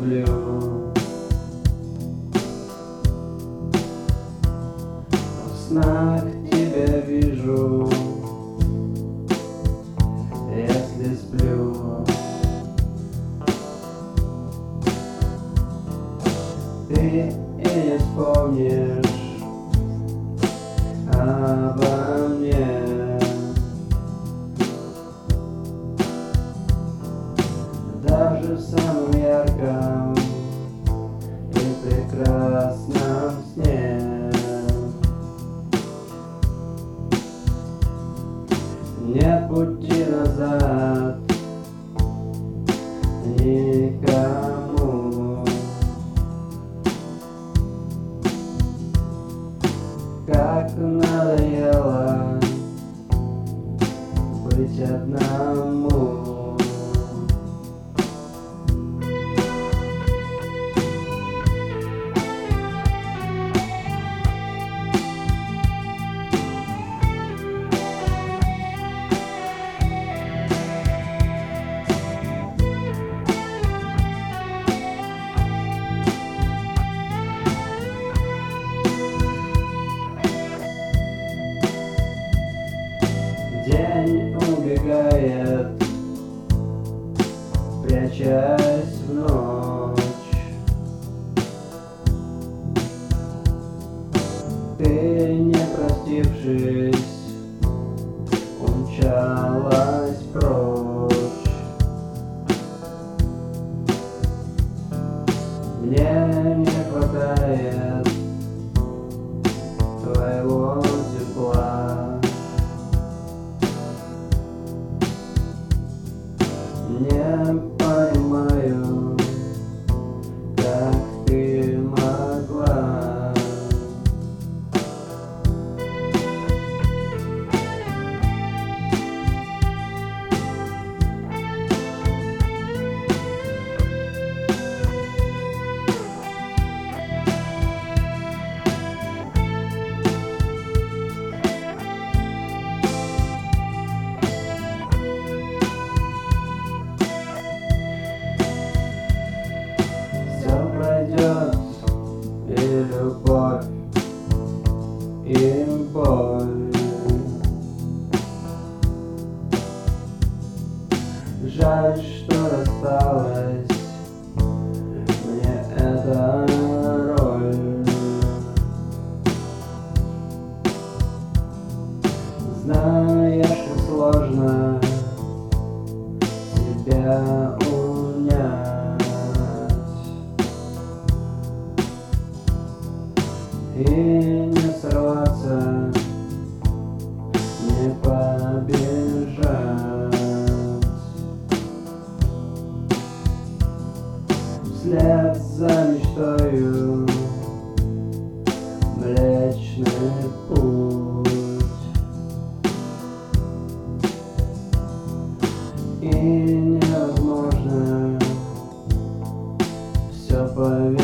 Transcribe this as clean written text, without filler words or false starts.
люблю. В снах тебя вижу, если сплю. Ты и не вспомнишь обо мне. Даже в самом ярком и прекрасном сне. Нет пути назад никому. Как надоело быть одному. День убегает, прячась в ночь. Ты, не простившись, умчалась прочь. Мне не хватает твоего тепла. Не понимаю, как ты могла. Пройдет и любовь, и боль. Жаль, что рассталась мне эта роль. Знаешь, как сложно себя унять. И не сорваться, не побежать. Вслед за мечтою Млечный Путь. И невозможно все поверить.